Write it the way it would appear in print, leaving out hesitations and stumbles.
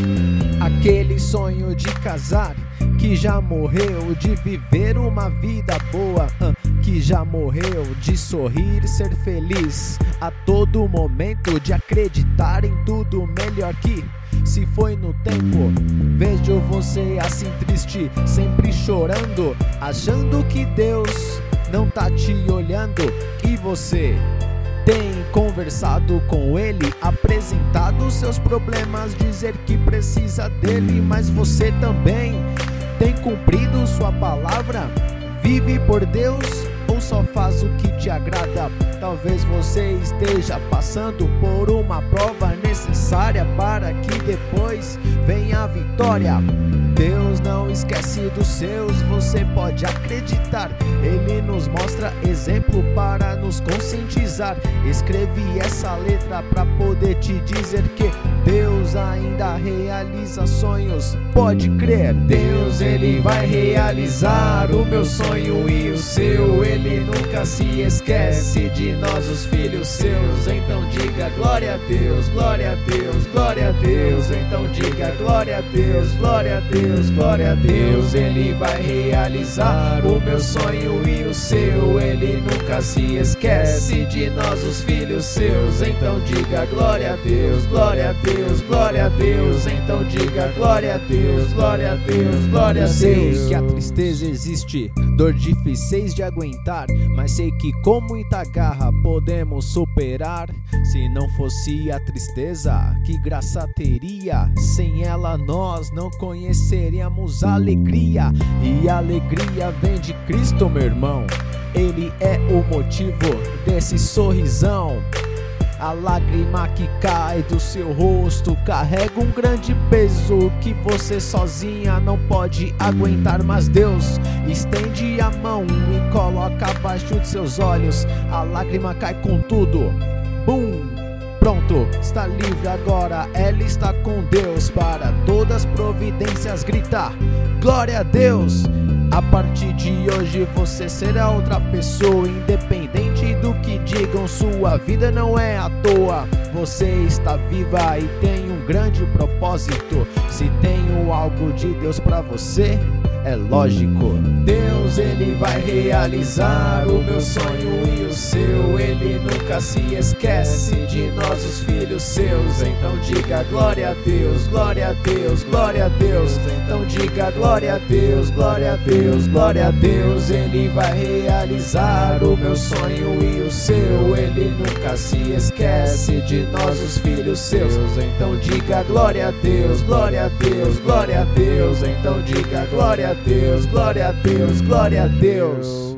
Aquele sonho de casar que já morreu, de viver uma vida boa, que já morreu, de sorrir e ser feliz a todo momento, de acreditar em tudo melhor que se foi no tempo. Vejo você assim triste, sempre chorando, achando que Deus não tá te olhando. E você tem conversado com ele, apresentado seus problemas, dizer que precisa dele, mas você também tem cumprido sua palavra? Vive por Deus ou só faz o que te agrada? Talvez você esteja passando por uma prova necessária para que depois venha a vitória. Deus não esquece dos seus, você pode acreditar. Ele nos mostra exemplo para nos conscientizar. Escrevi essa letra para poder te dizer que Deus ainda realiza sonhos, pode crer. Deus, ele vai realizar o meu sonho e o seu. Ele nunca se esquece de nós, os filhos seus. Então diga glória a Deus, glória a Deus, glória a Deus. Então diga glória a Deus, glória a Deus, glória a Deus. Ele vai realizar o meu sonho e o seu. Ele nunca se esquece de nós, os filhos seus. Então diga glória a Deus, glória a Deus, glória a Deus. Então diga glória a Deus, glória a Deus, glória a Deus. Sei que a tristeza existe, dor difíceis de aguentar, mas sei que com muita garra podemos superar. Se não fosse a tristeza, que graça teria? Sem ela nós não conheceríamos a alegria. E a alegria vem de Cristo, meu irmão. Ele é o motivo desse sorrisão. A lágrima que cai do seu rosto carrega um grande peso que você sozinha não pode aguentar. Mas Deus estende a mão e coloca abaixo de seus olhos. A lágrima cai com tudo. Bum! Pronto, está livre agora. Ela está com Deus para todas as providências. Grita, glória a Deus! A partir de hoje você será outra pessoa. Independente do que digam, sua vida não é à toa. Você está viva e tem um grande propósito. Se tenho algo de Deus pra você, é lógico. Deus, ele vai realizar o meu sonho e o seu. Ele nunca se esquece de nós, os filhos seus. Então diga glória a Deus, glória a Deus, glória a Deus. Então diga glória a Deus, glória a Deus, glória a Deus. Ele vai realizar o meu sonho e o seu. Ele nunca se esquece de nós, os filhos seus. Então diga glória a Deus, glória a Deus, glória a Deus. Então diga glória a Deus, glória a Deus, glória a Deus.